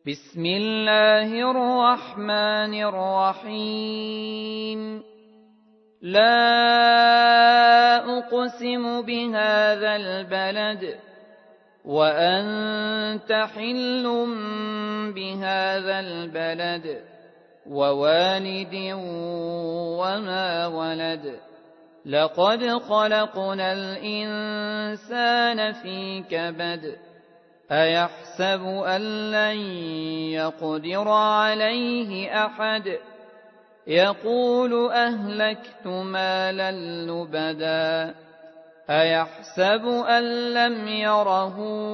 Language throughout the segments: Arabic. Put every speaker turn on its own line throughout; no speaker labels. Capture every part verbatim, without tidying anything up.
بسم الله الرحمن الرحيم لا أقسم بهذا البلد وأنت حل بهذا البلد ووالد وما ولد لقد خلقنا الإنسان في كبد أيحسب أن لن يقدر عليه أحد يقول أهلكت مالا لبدا أيحسب أن لم يره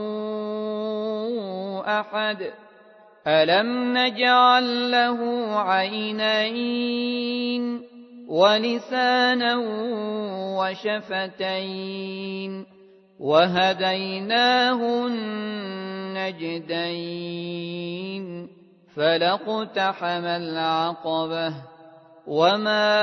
أحد ألم نجعل له عينين ولسانا وشفتين وهديناه النجدين فلاقتحم العقبة وما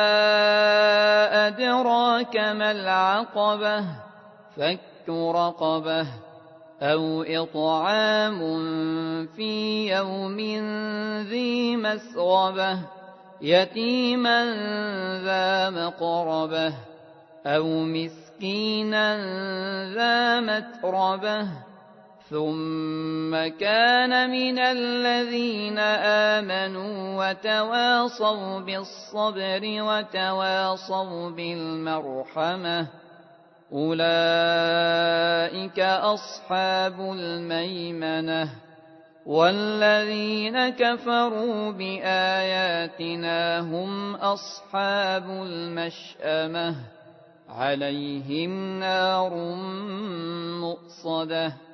أدراك ما العقبة فك رقبة أو إطعام في يوم ذي مسغبة يتيما ذا مقربة أو مسكينا ذا متربة ثم كان من الذين آمنوا وتواصوا بالصبر وتواصوا بالمرحمة أولئك أصحاب الميمنة والذين كفروا بآياتنا هم أصحاب المشأمة عليهم نار مؤصدة